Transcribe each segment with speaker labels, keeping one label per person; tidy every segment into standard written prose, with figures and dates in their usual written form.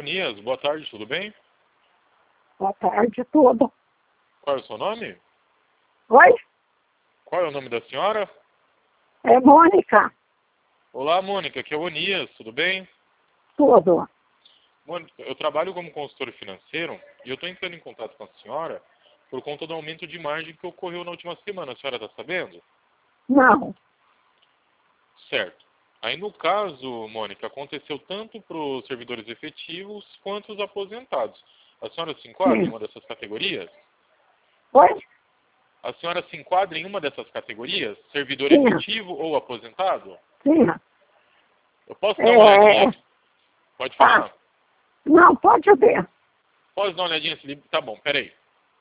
Speaker 1: Telefonias. Boa tarde, tudo bem?
Speaker 2: Boa tarde, tudo.
Speaker 1: Qual é o seu nome?
Speaker 2: Oi?
Speaker 1: Qual é o nome da senhora?
Speaker 2: É Mônica.
Speaker 1: Olá, Mônica, aqui é o Onias, tudo bem?
Speaker 2: Tudo.
Speaker 1: Mônica, eu trabalho como consultor financeiro e eu estou entrando em contato com a senhora por conta do aumento de margem que ocorreu na última semana. A senhora está sabendo?
Speaker 2: Não.
Speaker 1: Certo. Aí, no caso, Mônica, aconteceu tanto para os servidores efetivos quanto os aposentados. A senhora se enquadra em uma dessas categorias?
Speaker 2: Oi?
Speaker 1: A senhora se enquadra em uma dessas categorias? Servidor
Speaker 2: Sim.
Speaker 1: efetivo ou aposentado?
Speaker 2: Sim.
Speaker 1: Eu posso dar uma olhadinha? Pode falar?
Speaker 2: Tá. Não, pode ver.
Speaker 1: Pode dar uma olhadinha nesse livro? Tá bom, peraí.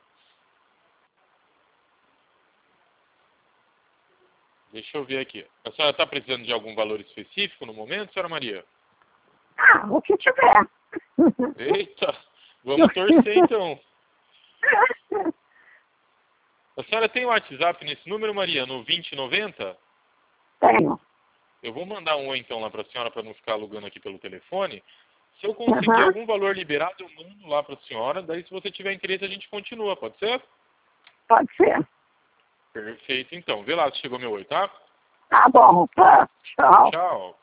Speaker 1: Deixa eu ver aqui. A senhora está precisando de algum valor específico no momento, senhora Maria?
Speaker 2: Ah, o que tiver.
Speaker 1: Eita, vamos torcer então. A senhora tem o WhatsApp nesse número, Maria, no 2090?
Speaker 2: Tenho.
Speaker 1: Eu vou mandar um oi então lá para a senhora para não ficar alugando aqui pelo telefone. Se eu conseguir
Speaker 2: Aham.
Speaker 1: algum valor liberado, eu mando lá para a senhora. Daí, se você tiver interesse, a gente continua, pode ser?
Speaker 2: Pode ser.
Speaker 1: Perfeito, então. Vê lá se chegou meu oi, tá?
Speaker 2: Tá bom. Tá. Tchau.
Speaker 1: Tchau.